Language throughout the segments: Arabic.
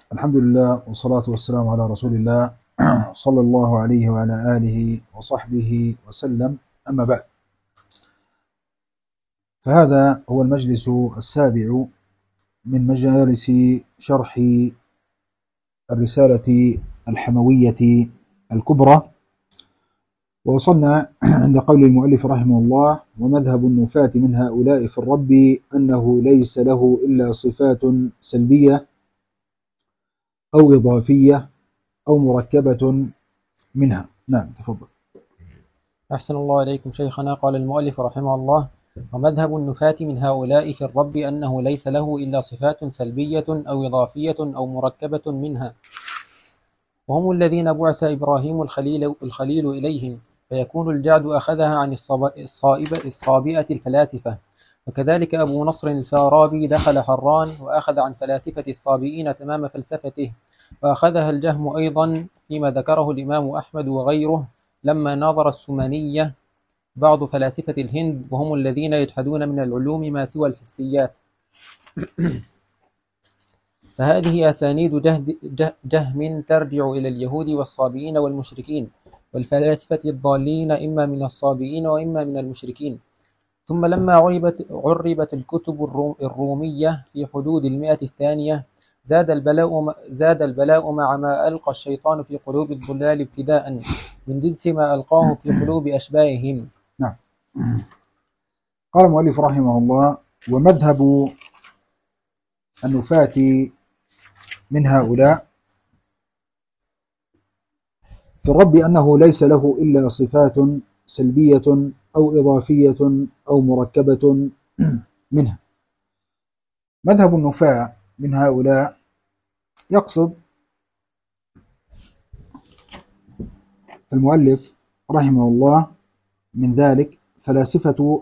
الحمد لله والصلاة والسلام على رسول الله صلى الله عليه وعلى آله وصحبه وسلم. أما بعد، فهذا هو المجلس السابع من مجالس شرح الرسالة الحموية الكبرى، ووصلنا عند قول المؤلف رحمه الله: ومذهب النفاة من هؤلاء في الرب أنه ليس له إلا صفات سلبية أو إضافية أو مركبة منها. نعم، تفضل. أحسن الله إليكم شيخنا. قال المؤلف رحمه الله: ومذهب النفاة من هؤلاء في الرب أنه ليس له إلا صفات سلبية أو إضافية أو مركبة منها، وهم الذين بعث إبراهيم الخليل إليهم، فيكون الجعد أخذها عن الصابئة الفلاسفة، وكذلك أبو نصر الفارابي دخل حران وأخذ عن فلاسفة الصابئين تمام فلسفته، وأخذها الجهم أيضا فيما ذكره الإمام أحمد وغيره لما ناظر السمانية بعض فلاسفة الهند، وهم الذين يجحدون من العلوم ما سوى الحسيات. فهذه أسانيد جهم ترجع إلى اليهود والصابئين والمشركين والفلاسفة الضالين، إما من الصابئين وإما من المشركين. ثم لما عربت الكتب الرومية في حدود 100 الثانية، زاد البلاء مع ما ألقى الشيطان في قلوب الضلال ابتداء من جنس ما ألقاه في قلوب أشباههم. نعم. قال المؤلف رحمه الله: ومذهب النفاة من هؤلاء في الرب أنه ليس له إلا صفات سلبية أو إضافية أو مركبة منها. مذهب النفاة من هؤلاء يقصد المؤلف رحمه الله من ذلك فلاسفة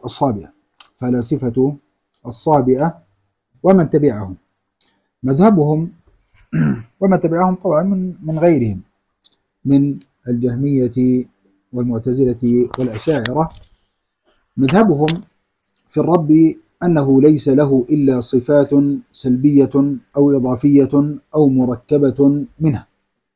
الصابئة ومن تبعهم. مذهبهم ومن تبعهم طبعا من غيرهم من الجهمية والمعتزلة والأشاعرة. مذهبهم في الرب أنه ليس له إلا صفات سلبية أو إضافية أو مركبة منها.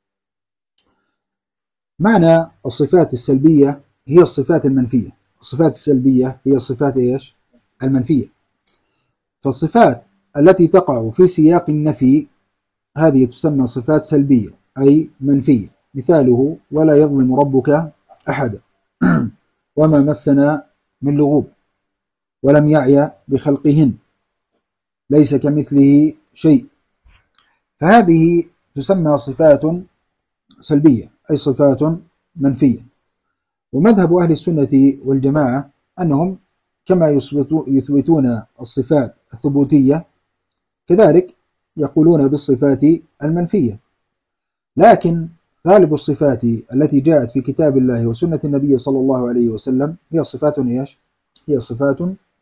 معنى الصفات السلبية هي الصفات المنفية. الصفات السلبية هي الصفات إيش؟ المنفية. فالصفات التي تقع في سياق النفي هذه تسمى صفات سلبية أي منفية. مثاله: ولا يظلم ربك أحدا، وما مسنا من لغوب، ولم يعي بخلقهن، ليس كمثله شيء. فهذه تسمى صفات سلبية أي صفات منفية. ومذهب أهل السنة والجماعة أنهم كما يثبتون الصفات الثبوتية كذلك يقولون بالصفات المنفية، لكن غالب الصفات التي جاءت في كتاب الله وسنة النبي صلى الله عليه وسلم هي صفات إيش؟ هي صفات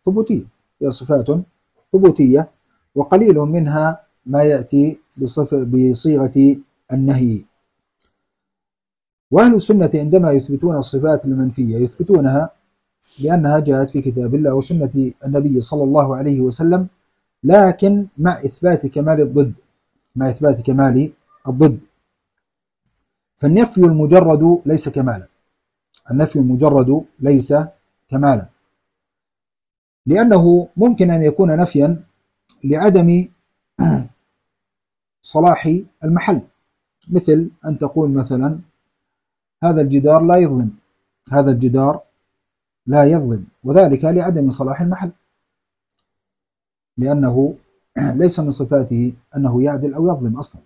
ثبوتية، وقليل منها ما يأتي بصيغة النهي. وأهل السنة عندما يثبتون الصفات المنفية يثبتونها لأنها جاءت في كتاب الله وسنة النبي صلى الله عليه وسلم، لكن مع إثبات كمال الضد. فالنفي المجرد ليس كمالا، لأنه ممكن أن يكون نفيا لعدم صلاح المحل، مثل أن تقول مثلا: هذا الجدار لا يظلم، وذلك لعدم صلاح المحل، لأنه ليس من صفاته أنه يعدل أو يظلم أصلا.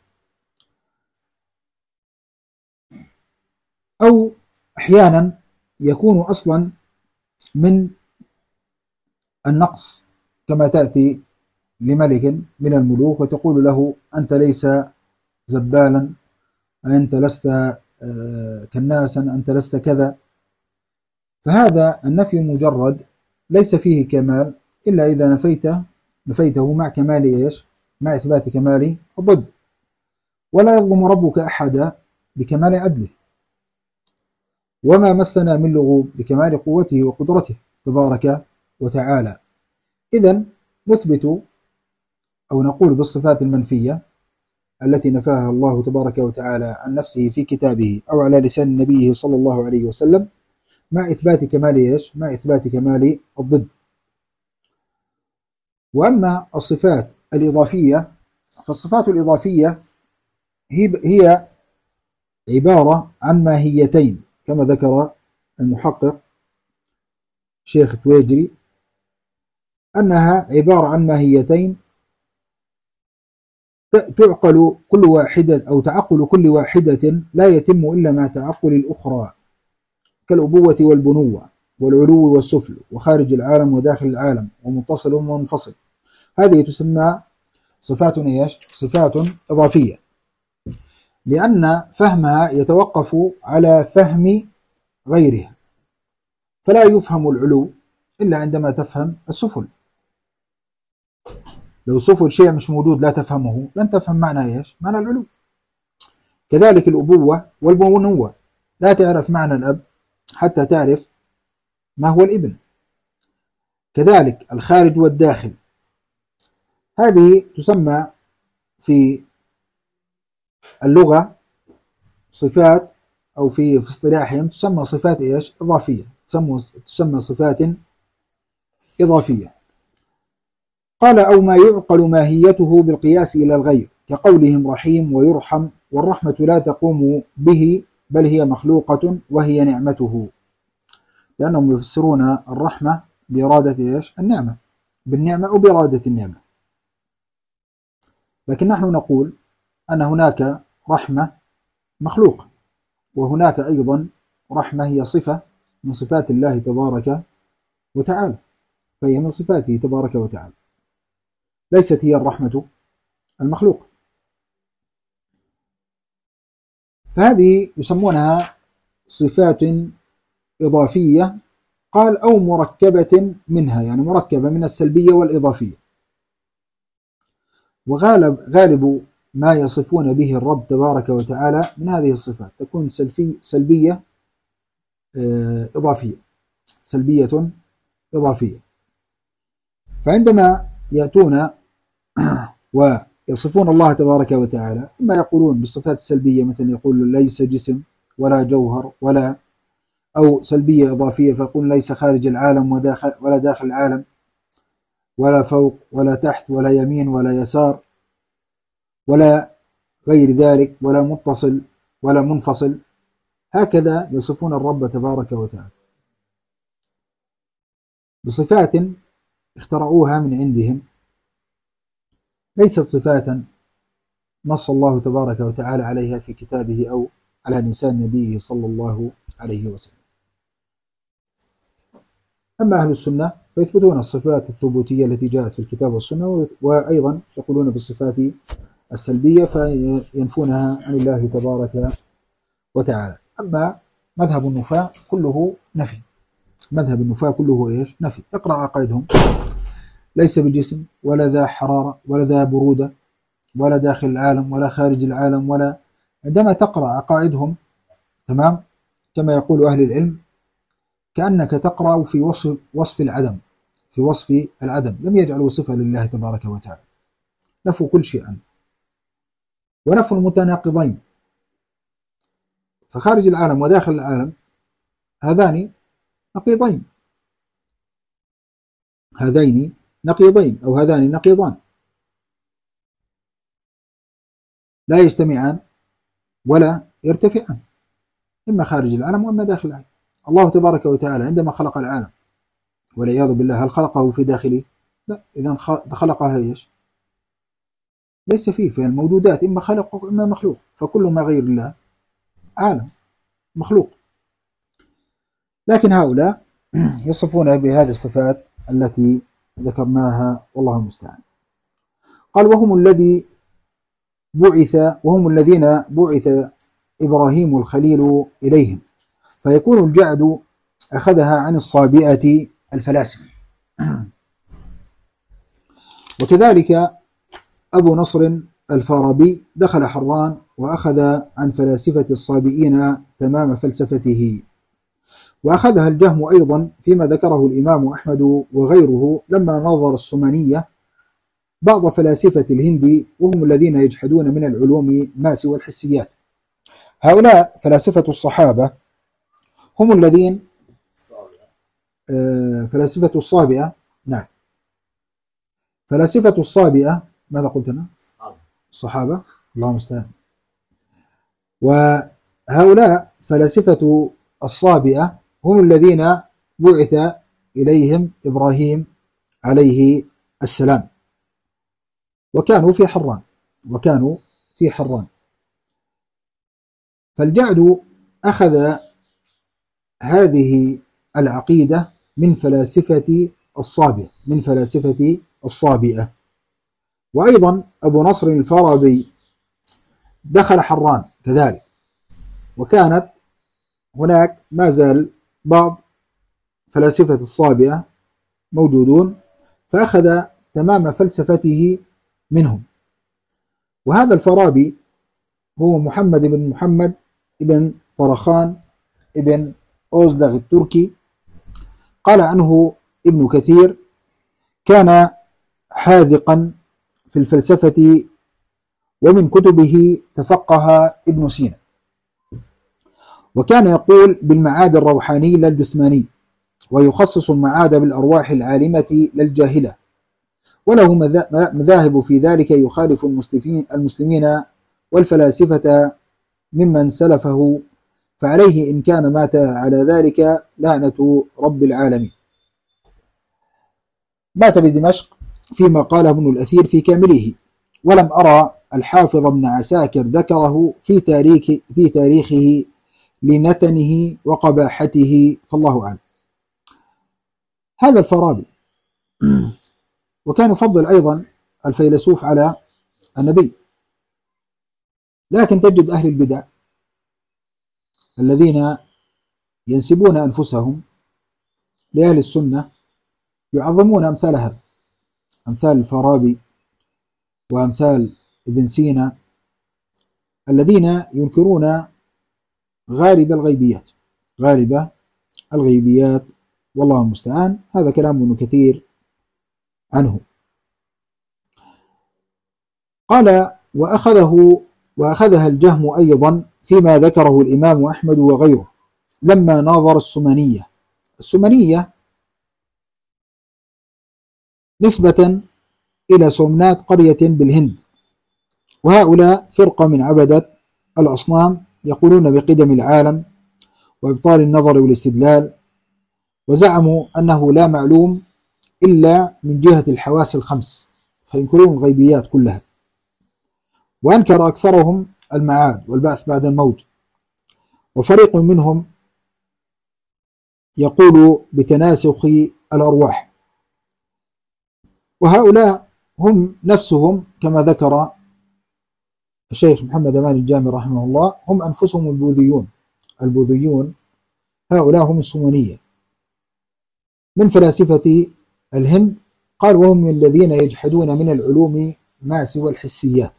أو أحيانا يكون أصلا من النقص، كما تأتي لملك من الملوك وتقول له: أنت ليس زبالا، أنت لست كناسا، أنت لست كذا. فهذا النفي المجرد ليس فيه كمال إلا إذا نفيته مع كمال إيش؟ مع إثبات كمال الضد. ولا يظلم ربك أحدا بكمال عدله، وما مسنا من لغوب بكمال قوته وقدرته تبارك وتعالى. إذن نثبت أو نقول بالصفات المنفية التي نفاها الله تبارك وتعالى عن نفسه في كتابه أو على لسان نبيه صلى الله عليه وسلم، مع إثبات كمال إيش؟ مع إثبات كمال الضد. وأما الصفات الإضافية، فالصفات الإضافية هي عبارة عن ماهيتين كما ذكر المحقق شيخ تويجري، أنها عبارة عن ماهيتين تعقل كل واحدة أو تعقل كل واحدة لا يتم إلا مع تعقل الأخرى، كالأبوة والبنوة والعلو والسفل وخارج العالم وداخل العالم ومتصل ومنفصل. هذه تسمى صفات إيش؟ صفات إضافية، لأن فهمها يتوقف على فهم غيرها، فلا يفهم العلو إلا عندما تفهم السفل. لو سفل شيء مش موجود لا تفهمه لن تفهم معنى إيش؟ معنى العلو. كذلك الأبوة والبنوة، لا تعرف معنى الأب حتى تعرف ما هو الابن. كذلك الخارج والداخل، هذه تسمى في اللغة صفات، أو في اصطلاحهم تسمى صفات إيش؟ إضافية، تسمى صفات إضافية. قال: أو ما يعقل ماهيته بالقياس إلى الغير، كقولهم رحيم ويرحم، والرحمة لا تقوم به بل هي مخلوقة وهي نعمته، لأنهم يفسرون الرحمة بإرادة إيش؟ النعمة، بالنعمة أو بإرادة النعمة. لكن نحن نقول أن هناك رحمة مخلوقة، وهناك أيضا رحمة هي صفة من صفات الله تبارك وتعالى، فهي من صفاته تبارك وتعالى، ليست هي الرحمة المخلوق. فهذه يسمونها صفات إضافية. قال: أو مركبة منها، يعني مركبة من السلبية والإضافية. وغالب ما يصفون به الرب تبارك وتعالى من هذه الصفات تكون سلبية إضافية، سلبية إضافية. فعندما يأتون ويصفون الله تبارك وتعالى، إما يقولون بالصفات السلبية مثل يقول ليس جسم ولا جوهر ولا، أو سلبية إضافية فيقول ليس خارج العالم ولا داخل العالم، ولا فوق ولا تحت ولا يمين ولا يسار ولا غير ذلك، ولا متصل ولا منفصل. هكذا يصفون الرب تبارك وتعالى بصفات اخترعوها من عندهم، ليست صفات نص الله تبارك وتعالى عليها في كتابه أو على لسان نبيه صلى الله عليه وسلم. أما أهل السنة فيثبتون الصفات الثبوتية التي جاءت في الكتاب والسنة، وأيضا يقولون بالصفات السلبية فينفونها عن الله تبارك وتعالى. أما مذهب النفاة كله نفي، مذهب النفاة كله إيش؟ نفي. اقرأ عقائدهم: ليس بجسم ولا ذا حرارة ولا ذا برودة ولا داخل العالم ولا خارج العالم ولا. عندما تقرأ عقائدهم تمام كما يقول أهل العلم، كأنك تقرأ في وصف العدم، في وصف العدم، لم يجعلوا صفة لله تبارك وتعالى، نفوا كل شيء عنه ونفوا المتناقضين. فخارج العالم وداخل العالم هذان نقيضين، هذين نقيضين أو هذان نقيضان لا يجتمعان ولا يرتفعان، إما خارج العالم وإما داخل العالم. الله تبارك وتعالى عندما خلق العالم والعياذ بالله هل خلقه في داخله؟ لا. إذا خلقها إيش؟ ليس فيه الموجودات إما خلق وإما مخلوق، فكل ما غير الله عالم مخلوق. لكن هؤلاء يصفون بهذه الصفات التي ذكرناها والله المستعان. قال: وهم الذين بعث إبراهيم الخليل إليهم، فيكون الجعد أخذها عن الصابئة الفلاسفة. وكذلك أبو نصر الفارابي دخل حران وأخذ عن فلاسفة الصابئين تمام فلسفته، وأخذها الجهم أيضا فيما ذكره الإمام أحمد وغيره لما نظر السمنية بعض فلاسفة الهند وهم الذين يجحدون من العلوم ما سوى الحسيات. هؤلاء فلاسفة الصحابة هم الذين فلاسفة الصابئة. نعم، فلاسفة الصابئة. ماذا قلت أنا؟ الصحابة، الله المستعان. وهؤلاء فلاسفة الصابئة هم الذين بعث إليهم إبراهيم عليه السلام، وكانوا في حران. فالجعد أخذ هذه العقيدة من فلاسفة الصابئة. وأيضا أبو نصر الفارابي دخل حران كذلك، وكانت هناك ما زال بعض فلاسفة الصابئة موجودون، فأخذ تمام فلسفته منهم. وهذا الفارابي هو محمد بن محمد ابن طرخان ابن أوزدغ التركي. قال عنه ابن كثير: كان حاذقا في الفلسفة، ومن كتبه تفقه ابن سينا، وكان يقول بالمعاد الروحاني لا الجثماني، ويخصص المعاد بالأرواح العالمة لا الجاهلة، وله مذاهب في ذلك يخالف المسلمين والفلاسفة ممن سلفه، فعليه إن كان مات على ذلك لعنة رب العالمين. مات بدمشق فيما قاله ابن الأثير في كامله، ولم أرى الحافظ ابن عساكر ذكره في تاريخه لنتنه وقباحته، فالله أعلم. هذا الفارابي، وكان يفضل أيضا الفيلسوف على النبي. لكن تجد أهل البدع الذين ينسبون أنفسهم لأهل السنة يعظمون أمثالها، أمثال الفارابي وأمثال ابن سينا، الذين ينكرون غالب الغيبيات، والله المستعان. هذا كلام ابن كثير عنه. قال: وأخذها الجهم أيضا فيما ذكره الإمام أحمد وغيره لما ناظر السمنية نسبة إلى سمنات قرية بالهند، وهؤلاء فرقة من عبدة الأصنام يقولون بقدم العالم وإبطال النظر والاستدلال، وزعموا أنه لا معلوم إلا من جهة الحواس الخمس، فينكرون الغيبيات كلها. وأنكر أكثرهم المعاد والبعث بعد الموت، وفريق منهم يقول بتناسخ الأرواح. وهؤلاء هم نفسهم كما ذكر الشيخ محمد أمان الجامي رحمه الله، هم أنفسهم البوذيون. هؤلاء هم السمنية من فلاسفة الهند. قال: وهم الذين يجحدون من العلوم ما سوى الحسيات.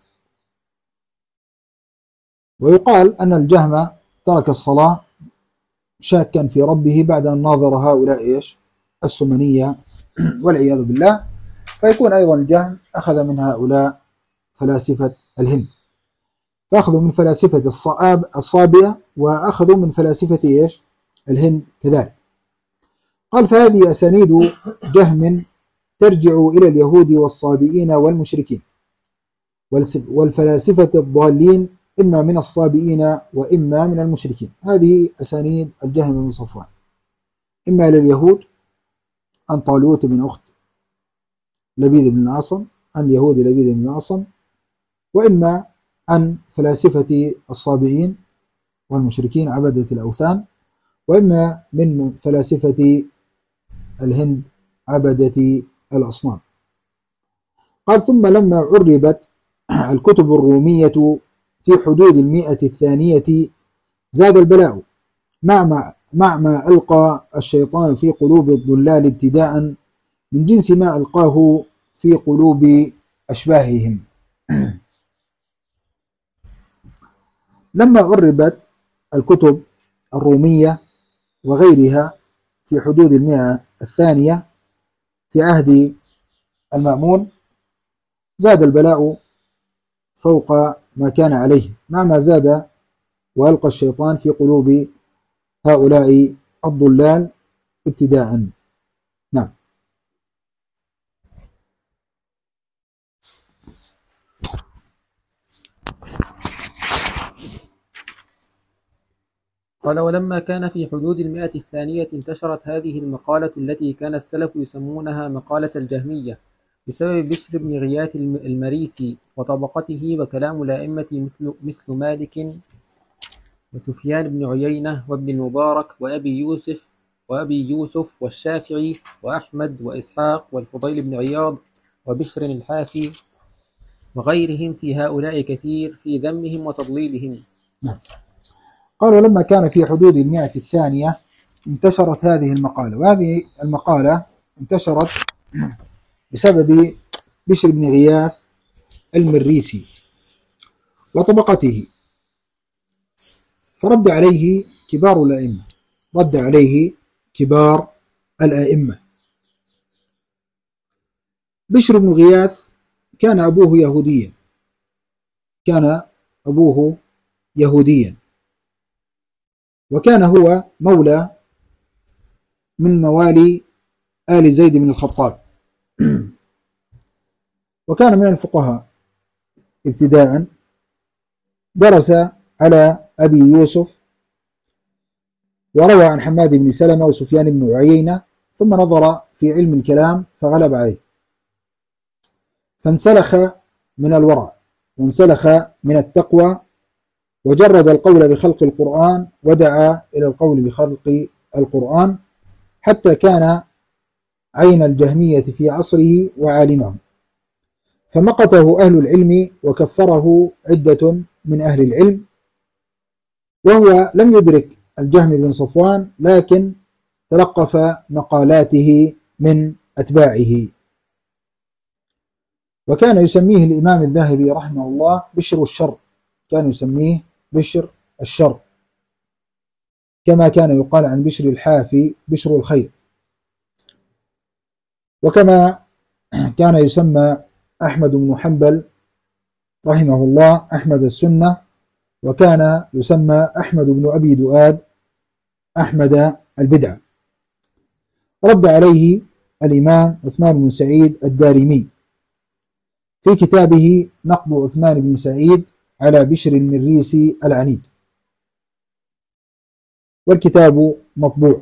ويقال أن الجهم ترك الصلاة شاكا في ربه بعد أن ناظر هؤلاء السمنية والعياذ بالله. فيكون أيضا الجهم أخذ من هؤلاء فلاسفة الهند، فأخذوا من فلاسفة الصابئة وأخذوا من فلاسفة الهند كذلك. قال: فهذه أسانيد جهم ترجع إلى اليهود والصابئين والمشركين والفلاسفة الضالين، إما من الصابئين وإما من المشركين. هذه أسانيد الجهم بن صفوان، إما لليهود عن طالوت بن أخت لبيد بن الأعصم، عن يهود لبيد بن الأعصم، وإما عن فلاسفة الصابئين والمشركين عبدة الأوثان، وإما من فلاسفة الهند عبدة الأصنام. قال: ثم لما عربت الكتب الرومية في حدود 100 الثانية زاد البلاء مع ما ألقى الشيطان في قلوب الضلال ابتداء من جنس ما ألقاه في قلوب أشباههم. لما عربت الكتب الرومية وغيرها في حدود 100 الثانية في عهد المأمون، زاد البلاء فوق ما كان عليه مع ما زاد وألقى الشيطان في قلوب هؤلاء الضلال ابتداء. نعم. قال: ولما كان في حدود 100 انتشرت هذه المقالة التي كان السلف يسمونها مقالة الجهمية بسبب بشر بن غياث المريسي وطبقته وكلام الأئمة مثل مالك وسفيان بن عيينة وابن المبارك وأبي يوسف والشافعي وأحمد وإسحاق والفضيل بن عياض وبشر الحافي وغيرهم في هؤلاء كثير في ذمهم وتضليلهم. قالوا لما كان في حدود 100 انتشرت هذه المقالة، وهذه المقالة انتشرت بسبب بشر بن غياث المريسي وطبقته، فرد عليه كبار الأئمة، رد عليه كبار الأئمة. بشر بن غياث كان أبوه يهوديا، كان أبوه يهوديا، وكان هو مولى من موالي آل زيد بن الخطاب، وكان من الفقهاء ابتداء، درس على أبي يوسف وروى عن حماد بن سلمة وسفيان بن عيينة، ثم نظر في علم الكلام فغلب عليه، فانسلخ من الورع وانسلخ من التقوى، وجرد القول بخلق القرآن ودعا إلى القول بخلق القرآن، حتى كان عين الجهمية في عصره وعالمه، فمقته أهل العلم وكفره عدة من أهل العلم، وهو لم يدرك الجهم بن صفوان، لكن تلقف مقالاته من أتباعه. وكان يسميه الإمام الذهبي رحمه الله بشر الشر، كان يسميه بشر الشر، كما كان يقال عن بشر الحافي بشر الخير، وكما كان يسمى أحمد بن حنبل رحمه الله أحمد السنة، وكان يسمى أحمد بن أبي دؤاد أحمد البدعة. رد عليه الإمام عثمان بن سعيد الدارمي في كتابه نقد عثمان بن سعيد على بشر المريسي العنيد، والكتاب مطبوع.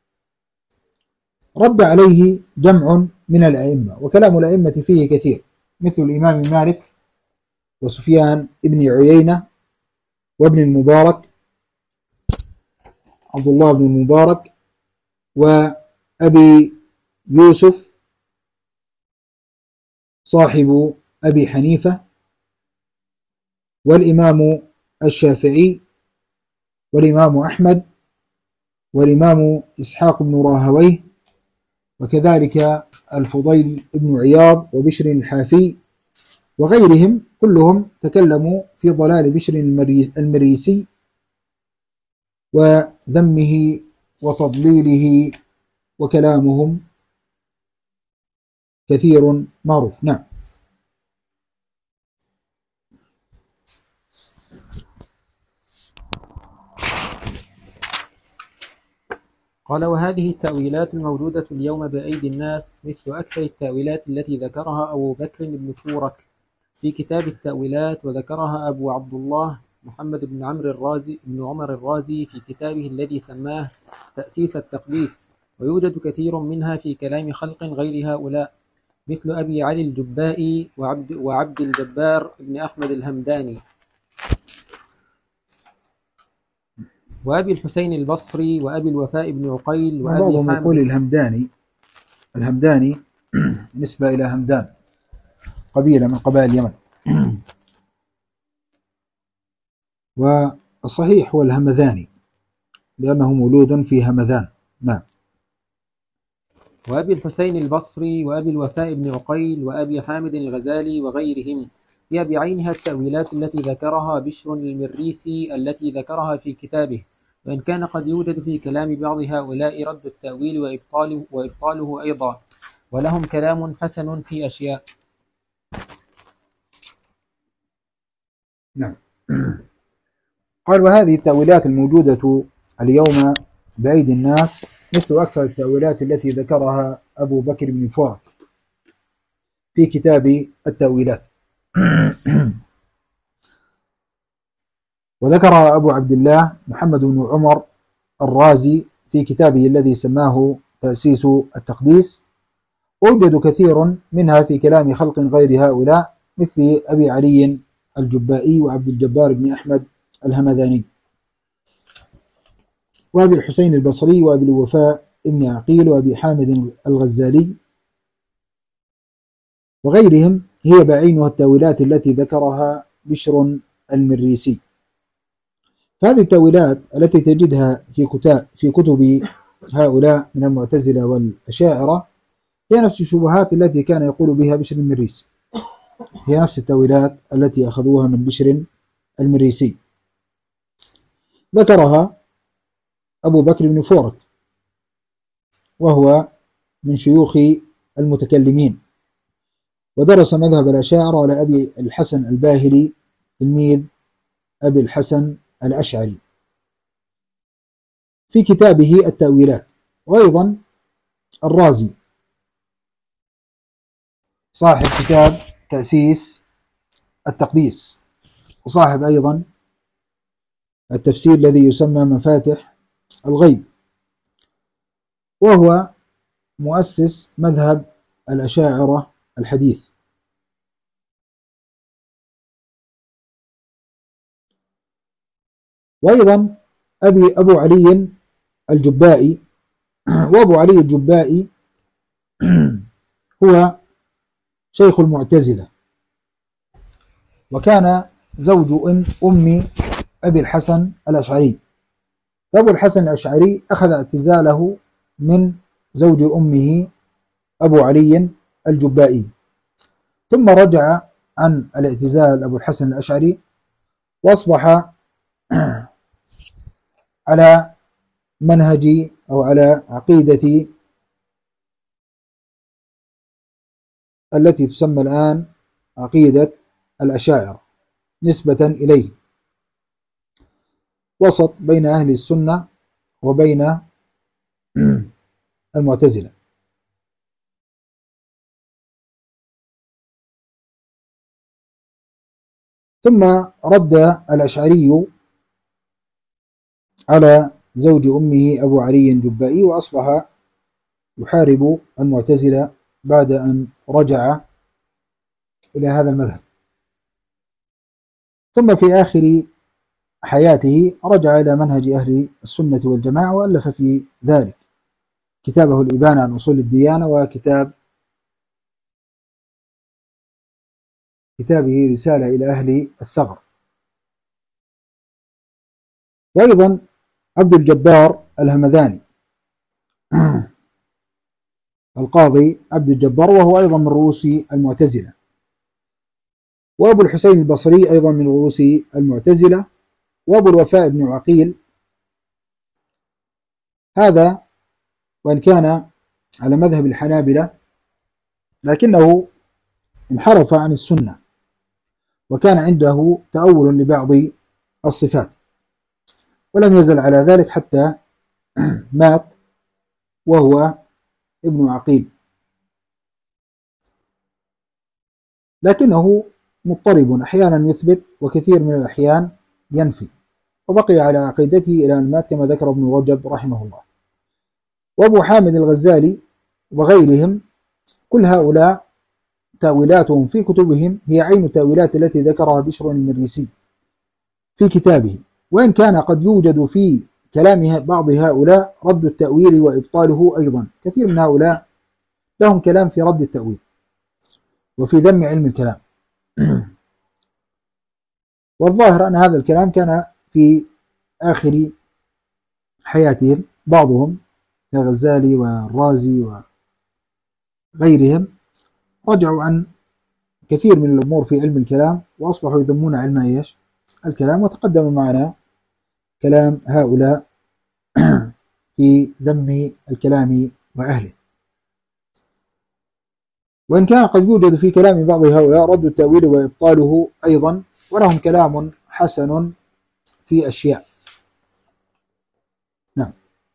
رد عليه جمع من الأئمة، وكلام الأئمة فيه كثير، مثل الإمام مالك وسفيان بن عيينة وابن المبارك عبد الله بن المبارك وأبي يوسف صاحب أبي حنيفة والإمام الشافعي والإمام أحمد والإمام إسحاق بن راهويه، وكذلك الفضيل بن عياض وبشر الحافي وغيرهم، كلهم تكلموا في ضلال بشر المريسي وذمه وتضليله، وكلامهم كثير معروف. نعم. قال: وهذه التأويلات الموجودة اليوم بأيدي الناس مثل أكثر التأويلات التي ذكرها أبو بكر بن فورك في كتاب التأويلات، وذكرها أبو عبد الله محمد بن عمر الرازي في كتابه الذي سماه تأسيس التقديس، ويوجد كثير منها في كلام خلق غير هؤلاء مثل أبي علي الجبائي وعبد الجبار بن أحمد الهمداني وأبي الحسين البصري وأبي الوفاء بن عقيل وأبي بعضهم حامد. يقول الهمداني نسبة إلى همدان، قبيلة من قبائل اليمن، والصحيح هو الهمذاني لأنه مولود في همذان. نعم. وأبي الحسين البصري وأبي الوفاء بن عقيل وأبي حامد الغزالي وغيرهم، هي بعينها التأويلات التي ذكرها بشر المريسي التي ذكرها في كتابه، وإن كان قد يوجد في كلام بعض هؤلاء رد التأويل وإبطاله أيضا، ولهم كلام حسن في أشياء. نعم. قال وهذه التأويلات الموجودة اليوم بأيدي الناس مثل أكثر التأويلات التي ذكرها أبو بكر بن فورك في كتاب التأويلات. وذكر أبو عبد الله محمد بن عمر الرازي في كتابه الذي سماه تأسيس التقديس، ويوجد كثير منها في كلام خلق غير هؤلاء مثل أبي علي الجبائي وعبد الجبار بن أحمد الهمذاني وأبي الحسين البصري وأبي الوفاء ابن عقيل وأبي حامد الغزالي وغيرهم، هي بعينها التأويلات التي ذكرها بشر المريسي. فهذه التأويلات التي تجدها في كتب هؤلاء من المعتزلة والأشاعرة هي نفس الشبهات التي كان يقول بها بشر المريسي، هي نفس التأويلات التي أخذوها من بشر المريسي. ذكرها أبو بكر بن فورك وهو من شيوخ المتكلمين، ودرس مذهب الأشاعرة على أبي الحسن الباهلي تلميذ أبي الحسن الأشعري في كتابه التأويلات. وأيضا الرازي صاحب كتاب تأسيس التقديس، وصاحب أيضا التفسير الذي يسمى مفاتح الغيب، وهو مؤسس مذهب الأشاعرة الحديث. وأيضا أبو علي الجبائي، وأبو علي الجبائي هو شيخ المعتزلة، وكان زوج أم أبي الحسن الأشعري، فأبو الحسن الأشعري أخذ اعتزاله من زوج أمه أبو علي الجبائي، ثم رجع عن الاعتزال أبو الحسن الأشعري وأصبح على منهج أو على عقيدة التي تسمى الآن عقيدة الأشاعرة نسبة إليه، وسط بين أهل السنة وبين المعتزلة. ثم رد الأشعري على زوج أمه أبو علي الجبائي وأصبح يحارب المعتزلة بعد أن رجع إلى هذا المذهب. ثم في آخر حياته رجع إلى منهج أهل السنة والجماعة، وألف في ذلك كتابه الإبانة عن أصول الديانة، وكتابه رسالة إلى أهل الثغر. وأيضا عبد الجبار الهمذاني القاضي عبد الجبار، وهو أيضا من رؤوس المعتزلة. وأبو الحسين البصري أيضا من رؤوس المعتزلة. وأبو الوفاء بن عقيل، هذا وإن كان على مذهب الحنابلة لكنه انحرف عن السنة، وكان عنده تأول لبعض الصفات، ولم يزل على ذلك حتى مات وهو ابن عقيل، لكنه مضطرب، أحيانا يثبت وكثير من الأحيان ينفي، وبقي على عقيدته إلى أن مات كما ذكر ابن رجب رحمه الله. وأبو حامد الغزالي وغيرهم، كل هؤلاء تأويلاتهم في كتبهم هي عين التأويلات التي ذكرها بشر المريسي في كتابه، وإن كان قد يوجد في كلام بعض هؤلاء رد التأويل وإبطاله أيضا. كثير من هؤلاء لهم كلام في رد التأويل وفي ذم علم الكلام، والظاهر أن هذا الكلام كان في آخر حياتهم، بعضهم كالغزالي والرازي وغيرهم رجعوا عن كثير من الأمور في علم الكلام وأصبحوا يذمون علم الكلام، وتقدم معنا كلام هؤلاء في ذم الكلام وأهله. وإن كان قد يوجد في كلام بعض هؤلاء رد التأويل وإبطاله أيضا، ولهم كلام حسن في أشياء. نعم.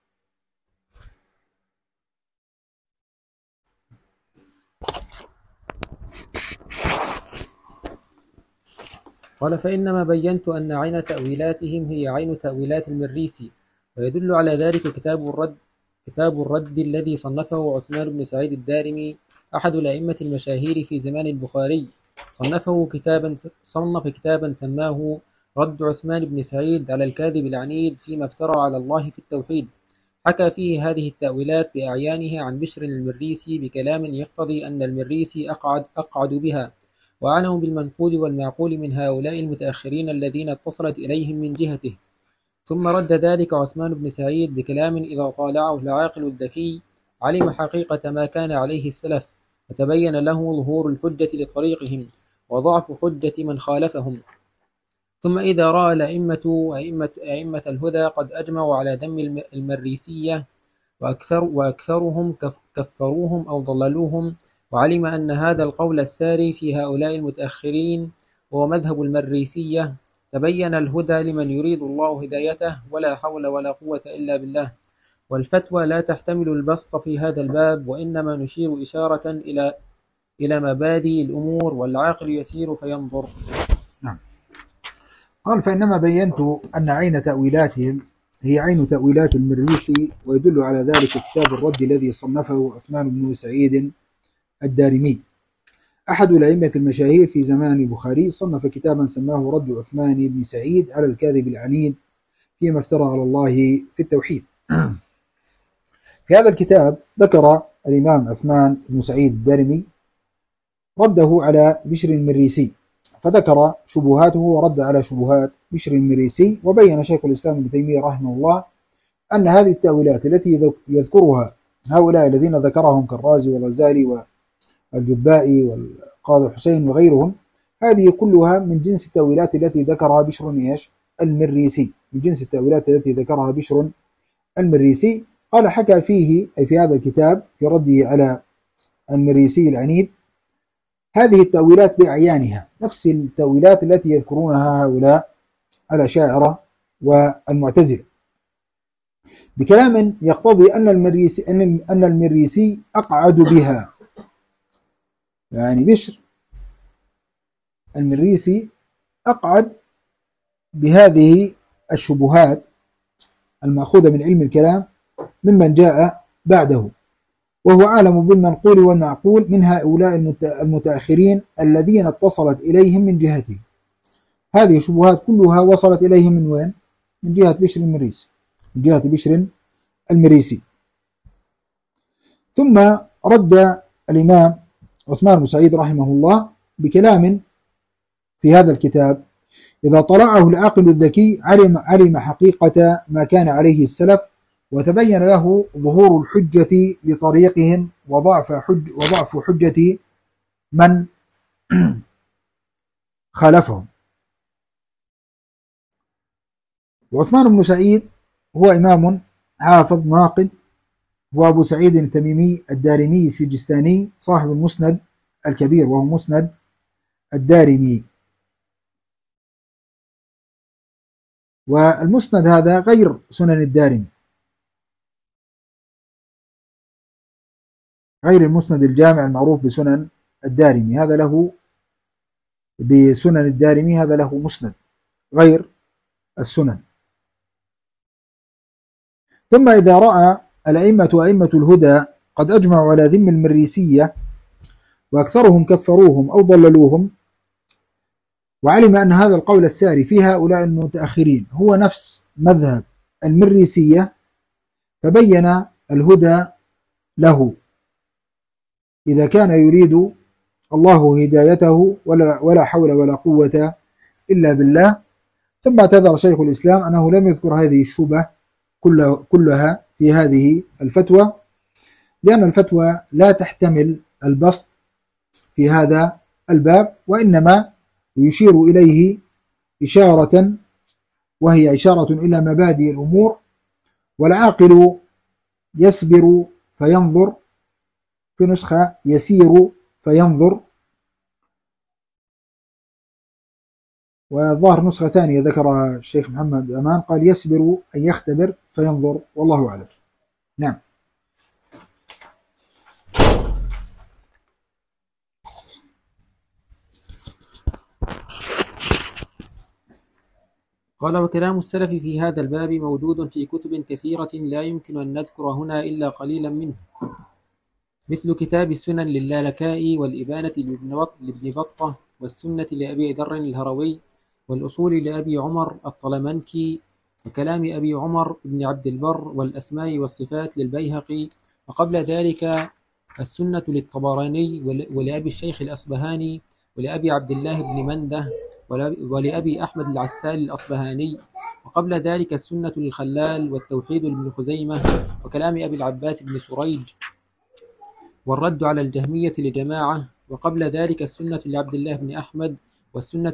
قال: فإنما بينت أن عين تأويلاتهم هي عين تأويلات المريسي، ويدل على ذلك كتاب الرد الذي صنفه عثمان بن سعيد الدارمي أحد الأئمة المشاهير في زمان البخاري. صنف كتابا سماه رد عثمان بن سعيد على الكاذب العنيد فيما افترى على الله في التوحيد. حكى فيه هذه التأويلات بأعيانها عن بشر المريسي بكلام يقتضي أن المريسي أقعد بها، وأعلم بالمنقول والمعقول من هؤلاء المتأخرين الذين اتصلت إليهم من جهته. ثم رد ذلك عثمان بن سعيد بكلام إذا طالعه العاقل الذكي علم حقيقة ما كان عليه السلف، وتبين له ظهور الحجة لطريقهم وضعف حجة من خالفهم. ثم إذا رأى أئمة الهدى قد أجمعوا على ذم المريسية وأكثرهم كفروهم أو ضللوهم، وعلم أن هذا القول الساري في هؤلاء المتأخرين هو مذهب المريسية، تبين الهدى لمن يريد الله هدايته، ولا حول ولا قوة إلا بالله. والفتوى لا تحتمل البسط في هذا الباب، وإنما نشير إشارة إلى مبادئ الأمور، والعاقل يسير فينظر. نعم. قال: فإنما بينت أن عين تأويلاتهم هي عين تأويلات المريسي، ويدل على ذلك كتاب الرد الذي صنفه عثمان بن سعيد الدارمي أحد الأئمة المشاهير في زمان البخاري. صنف كتابا سماه رد عثمان بن سعيد على الكاذب العنيد فيما افترى على الله في التوحيد. في هذا الكتاب ذكر الإمام عثمان بن سعيد الدارمي رده على بشر المريسي، فذكر شبهاته ورد على شبهات بشر المريسي. وبين شيخ الإسلام ابن تيمية رحمه الله أن هذه التأويلات التي يذكرها هؤلاء الذين ذكرهم كالرازي والغزالي والجبائي والقاضي الحسين وغيرهم، هذه كلها من جنس التأويلات التي ذكرها بشر المريسي، من جنس التأويلات التي ذكرها بشر المريسي. قال: حكى فيه أي في هذا الكتاب في رده على المريسي العنيد هذه التأويلات بأعيانها، نفس التأويلات التي يذكرونها هؤلاء الأشاعرة والمعتزلة، بكلام يقتضي أن المريسي أقعد بها. يعني بشر المريسي أقعد بهذه الشبهات المأخوذة من علم الكلام ممن جاء بعده، وهو أعلم بالمنقول والمعقول من هؤلاء المتأخرين الذين اتصلت إليهم من جهته. هذه الشبهات كلها وصلت إليهم من وين؟ من جهة بشر المريسي، من جهة بشر المريسي. ثم رد الإمام عثمان بن سعيد رحمه الله بكلام في هذا الكتاب إذا طلعه العاقل الذكي علم حقيقة ما كان عليه السلف، وتبين له ظهور الحجة لطريقهم وضعف حجة من خالفهم. وعثمان بن سعيد هو إمام حافظ ناقد، هو أبو سعيد التميمي الدارمي السجستاني صاحب المسند الكبير، وهو مسند الدارمي. والمسند هذا غير سنن الدارمي، غير المسند الجامع المعروف بسنن الدارمي، هذا له بسنن الدارمي، هذا له مسند غير السنن. ثم إذا رأى أئمة الهدى قد أجمعوا على ذم المريسية وأكثرهم كفروهم أو ضللوهم، وعلم أن هذا القول الساري في هؤلاء المتأخرين هو نفس مذهب المريسية، فبين الهدى له إذا كان يريد الله هدايته، ولا حول ولا قوة إلا بالله. ثم اعتذر شيخ الإسلام أنه لم يذكر هذه الشبهة كلها في هذه الفتوى، لأن الفتوى لا تحتمل البسط في هذا الباب، وإنما يشير إليه إشارة، وهي إشارة إلى مبادئ الأمور. والعاقل يسبر فينظر، في نسخة يسير فينظر، وظاهر نسخة ثانية ذكرها الشيخ محمد أمان قال يسبر أن يختبر فينظر، والله أعلم. نعم. قال: وكلام السلف في هذا الباب موجود في كتب كثيرة لا يمكن أن نذكر هنا إلا قليلا منه، مثل كتاب السنن للالكائي، والإبانة لابن بطة، والسنة لأبي ذر الهروي، والأصول لأبي عمر الطلمنكي، وكلام أبي عمر بن عبد البر، والأسماء والصفات للبيهقي، وقبل ذلك السنة للطبراني ولأبي الشيخ الأصبهاني، ولأبي عبد الله بن منده، ولأبي أحمد العسال الأصبهاني، وقبل ذلك السنة للخلال، والتوحيد لابن خزيمة، وكلام أبي العباس بن سريج، والرد على الجهمية لجماعة، وقبل ذلك السنة لعبد الله بن أحمد، والسنة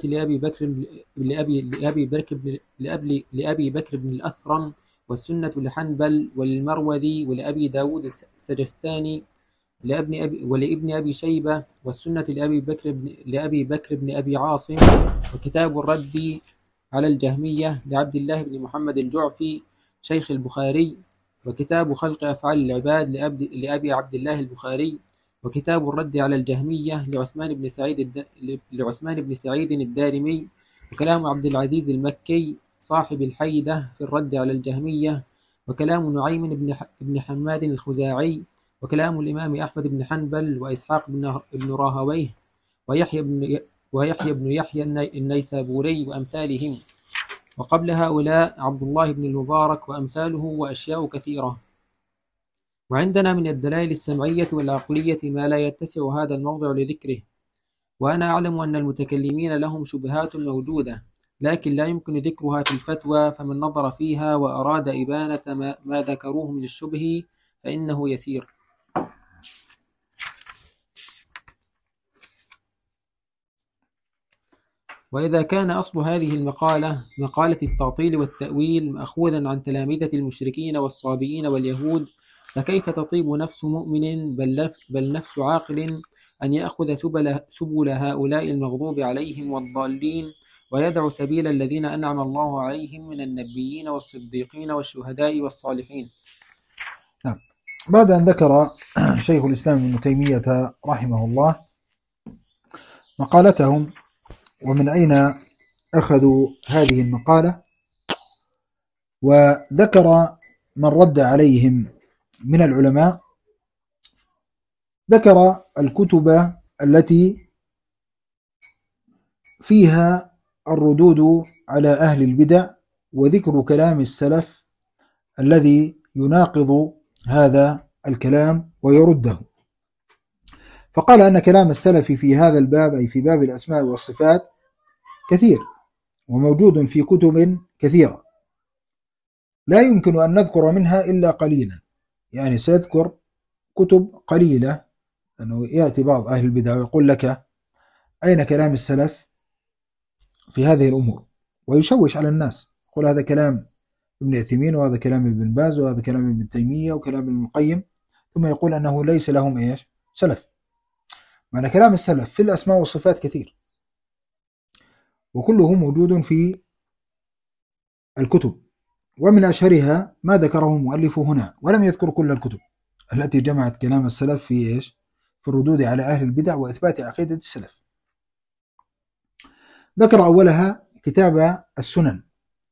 لأبي بكر بن الأثرم، والسنة لحنبل وللمروذي ولأبي داود السجستاني ولابن أبي شيبة، والسنة لأبي بكر بن أبي عاصم، وكتاب الرد على الجهمية لعبد الله بن محمد الجعفي شيخ البخاري، وكتاب خلق أفعال العباد لأبي عبد الله البخاري، وكتاب الرد على الجهمية لعثمان بن سعيد الدارمي، وكلام عبد العزيز المكي صاحب الحيدة في الرد على الجهمية، وكلام نعيم بن حماد الخزاعي، وكلام الإمام أحمد بن حنبل، وإسحاق بن راهويه، ويحيى بن يحيى النيسابوري وأمثالهم، وقبل هؤلاء عبد الله بن المبارك وأمثاله، وأشياء كثيرة. وعندنا من الدلائل السمعية والعقلية ما لا يتسع هذا الموضع لذكره، وأنا أعلم أن المتكلمين لهم شبهات موجودة، لكن لا يمكن ذكرها في الفتوى، فمن نظر فيها وأراد إبانة ما ذكروه من الشبه فإنه يسير. وإذا كان أصل هذه المقالة مقالة التعطيل والتأويل مأخوذا عن تلامذة المشركين والصابئين واليهود، فكيف تطيب نفس مؤمن بل نفس عاقل أن يأخذ سبل هؤلاء المغضوب عليهم والضالين، ويدع سبيل الذين أنعم الله عليهم من النبيين والصديقين والشهداء والصالحين. نعم. بعد أن ذكر شيخ الإسلام ابن تيمية رحمه الله مقالتهم ومن أين أخذوا هذه المقالة، وذكر من رد عليهم من العلماء، ذكر الكتب التي فيها الردود على أهل البدع، وذكر كلام السلف الذي يناقض هذا الكلام ويرده. فقال أن كلام السلف في هذا الباب، أي في باب الأسماء والصفات، كثير وموجود في كتب كثيرة، لا يمكن أن نذكر منها إلا قليلا، يعني سيذكر كتب قليلة، أنه يأتي بعض أهل البدع ويقول لك أين كلام السلف في هذه الأمور، ويشوش على الناس، يقول هذا كلام ابن عثيمين، وهذا كلام ابن باز، وهذا كلام ابن تيمية، وكلام ابن القيم، ثم يقول أنه ليس لهم إيش سلف. معنى كلام السلف في الأسماء والصفات كثير، وكله موجود في الكتب، ومن أشهرها ما ذكره المؤلف هنا، ولم يذكر كل الكتب التي جمعت كلام السلف في إيش؟ في الردود على أهل البدع وإثبات عقيدة السلف. ذكر أولها كتاب السنن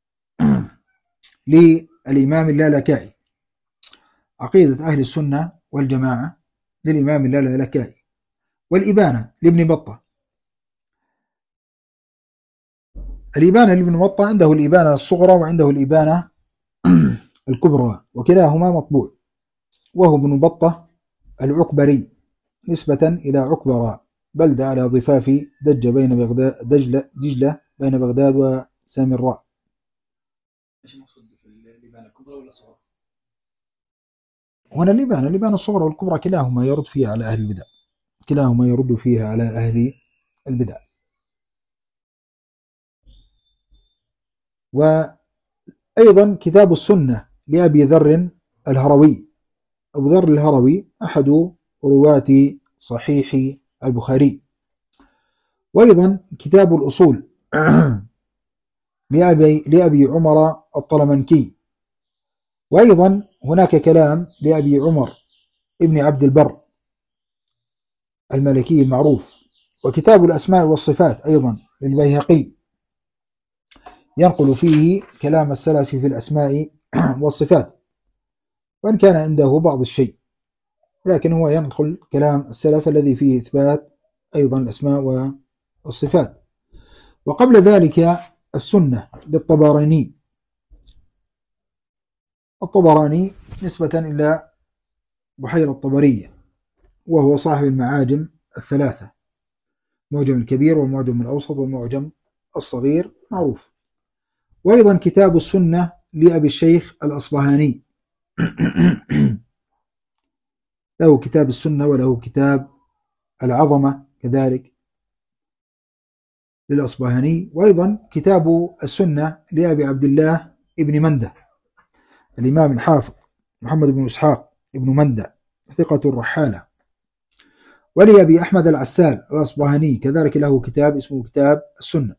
للإمام اللالكائي، عقيدة أهل السنة والجماعة للإمام اللالكائي، والإبانة لابن بطة. الإبانة لابن بطة عنده الإبانة الصغرى وعنده الإبانة الكبرى، وكلاهما مطبوع، وهو ابن بطة العكبري نسبة إلى عكبرى، بلدة على ضفاف دجلة بين بغداد وسامراء. ايش المقصود بالإبانة الكبرى ولا الصغرى؟ هنا الإبانة الصغرى والكبرى كلاهما يرد فيها على أهل البدع، كلاهما يرد فيها على أهل البدع. وأيضا كتاب السنة لأبي ذر الهروي. أبو ذر الهروي أحد رواة صحيح البخاري. وأيضا كتاب الأصول لأبي عمر الطلمنكي. وأيضا هناك كلام لأبي عمر ابن عبد البر المالكي المعروف. وكتاب الأسماء والصفات أيضا للبيهقي ينقل فيه كلام السلف في الأسماء والصفات، وإن كان عنده بعض الشيء، لكن هو ينقل كلام السلف الذي فيه إثبات أيضا الأسماء والصفات. وقبل ذلك السنة للطبراني. الطبراني نسبة إلى بحيرة الطبرية، وهو صاحب المعاجم الثلاثة، المعجم الكبير والمعجم الأوسط والمعجم الصغير معروف. وأيضا كتاب السنة لأبي الشيخ الأصبهاني له كتاب السنة، وله كتاب العظمة كذلك للأصبهاني. وأيضا كتاب السنة لأبي عبد الله ابن مندة الإمام الحافظ محمد بن إسحاق ابن مندة ثقة الرحالة. ولأبي أحمد العسال الأصبهاني كذلك له كتاب اسمه كتاب السنة.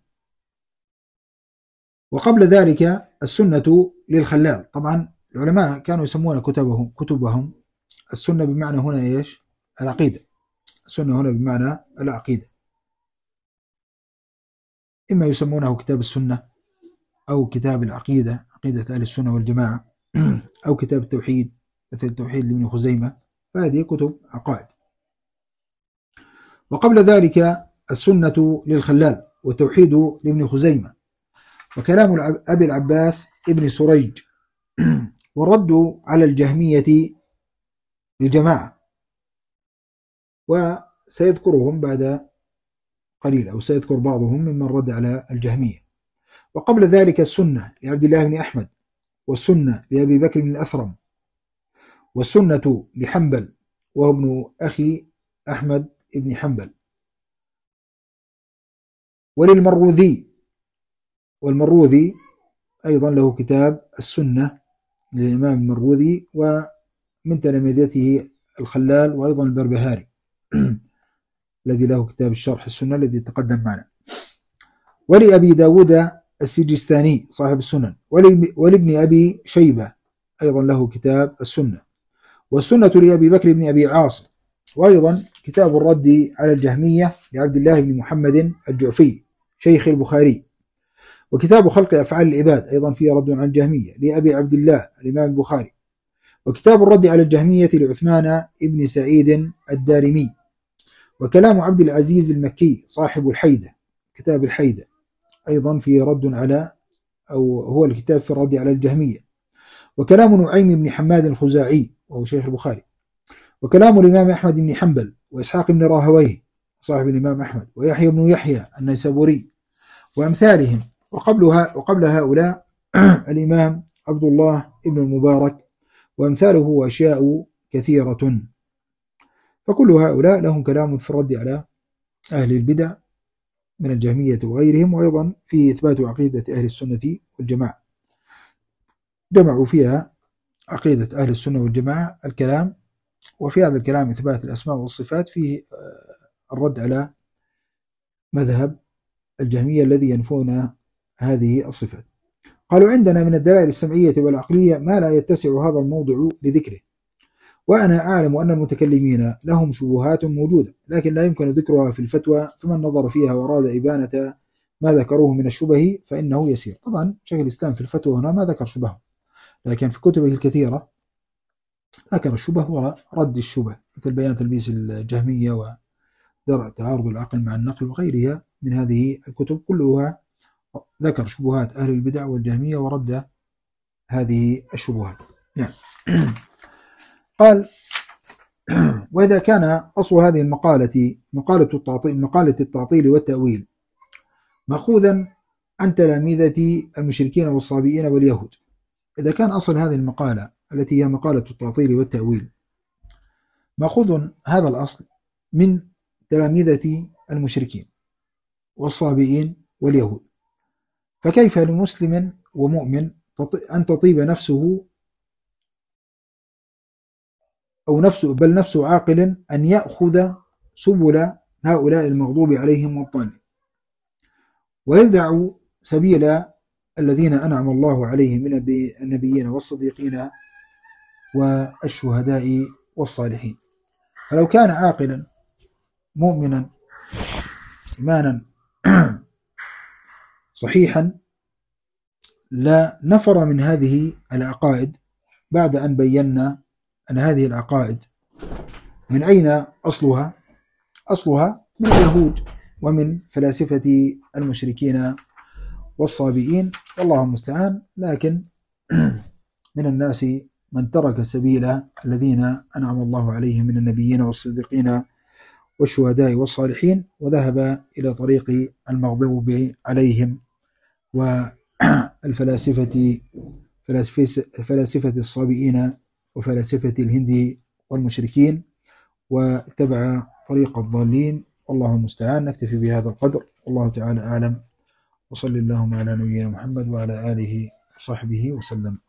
وقبل ذلك السنة للخلال. طبعا العلماء كانوا يسمون كتبهم السنة بمعنى هنا إيش؟ العقيدة. السنة هنا بمعنى العقيدة، إما يسمونه كتاب السنة أو كتاب العقيدة، عقيدة أهل السنة والجماعة، أو كتاب التوحيد مثل التوحيد لابن خزيمة، فهذه كتب عقائد. وقبل ذلك السنة للخلال والتوحيد لابن خزيمة، وكلام أبي العباس ابن سريج، والرد على الجهمية للجماعة، وسيذكرهم بعد قليل أو سيذكر بعضهم ممن رد على الجهمية. وقبل ذلك السنة لعبد الله بن أحمد، والسنة لأبي بكر بن الأثرم، والسنة لحنبل وهو ابن أخي أحمد بن حنبل، وللمروذي، والمروذي أيضا له كتاب السنة للإمام المروذي، ومن تلامذته الخلال وأيضا البربهاري الذي له كتاب الشرح السنة الذي تقدم معنا. ولأبي داود السجستاني صاحب السنن، ولابن أبي شيبة أيضا له كتاب السنة. والسنة لأبي بكر بن أبي عاصم، وأيضا كتاب الرد على الجهمية لعبد الله بن محمد الجعفي شيخ البخاري. وكتاب خلق أفعال العباد أيضا فيه رد على الجهمية لأبي عبد الله الإمام البخاري. وكتاب الرد على الجهمية لعثمان ابن سعيد الدارمي. وكلام عبد العزيز المكي صاحب الحيدة، كتاب الحيدة أيضا فيه رد على، أو هو الكتاب في الرد على الجهمية. وكلام نعيم بن حماد الخزاعي وهو شيخ البخاري. وكلام الإمام أحمد بن حنبل وإسحاق بن راهويه صاحب الإمام أحمد، ويحيى بن يحيى النيسابوري وأمثالهم. وقبل هؤلاء الإمام عبد الله بن المبارك وأمثاله وأشياء كثيرة. فكل هؤلاء لهم كلام في الرد على أهل البدع من الجهمية وغيرهم، وأيضا في إثبات عقيدة أهل السنة والجماعة، جمعوا فيها عقيدة أهل السنة والجماعة الكلام، وفي هذا الكلام إثبات الأسماء والصفات، فيه الرد على مذهب الجهمية الذي ينفون هذه الصفات. قالوا عندنا من الدلائل السمعية والعقلية ما لا يتسع هذا الموضع لذكره، وأنا أعلم أن المتكلمين لهم شبهات موجودة لكن لا يمكن ذكرها في الفتوى، فمن نظر فيها وأراد إبانة ما ذكروه من الشبه فإنه يسير. طبعا شيخ الإسلام في الفتوى هنا ما ذكر شبهه، لكن في كتبه الكثيرة ذكر الشبه ورد الشبه، مثل بيان تلبيس الجهمية ودرء تعارض العقل مع النقل وغيرها من هذه الكتب، كلها ذكر شبهات أهل البدع والجهمية ورد هذه الشبهات. نعم. قال: وإذا كان أصل هذه المقالة مقالة التعطيل والتأويل مأخوذا عن تلامذة المشركين والصابئين واليهود، إذا كان أصل هذه المقالة التي هي مقالة التعطيل والتأويل مأخوذ هذا الأصل من تلامذة المشركين والصابئين واليهود، فكيف لمسلم ومؤمن أن تطيب نفسه أو نفس عاقل أن يأخذ سبل هؤلاء المغضوب عليهم والضالين، ويدع سبيل الذين أنعم الله عليهم من النبيين والصديقين والشهداء والصالحين. فلو كان عاقلا مؤمنا إيمانا صحيحا لا نفر من هذه العقائد بعد أن بينا أن هذه العقائد من أين أصلها؟ أصلها من اليهود ومن فلاسفة المشركين والصابئين، والله المستعان. لكن من الناس من ترك سبيل الذين أنعم الله عليهم من النبيين والصديقين والشهداء والصالحين وذهب إلى طريق المغضوب عليهم والفلاسفة فلاسفة الصابئين وفلاسفة الهند والمشركين، واتبع طريق الضالين، والله المستعان. نكتفي بهذا القدر، والله تعالى أعلم، وصلى اللهم على نبينا محمد وعلى آله وصحبه وسلم.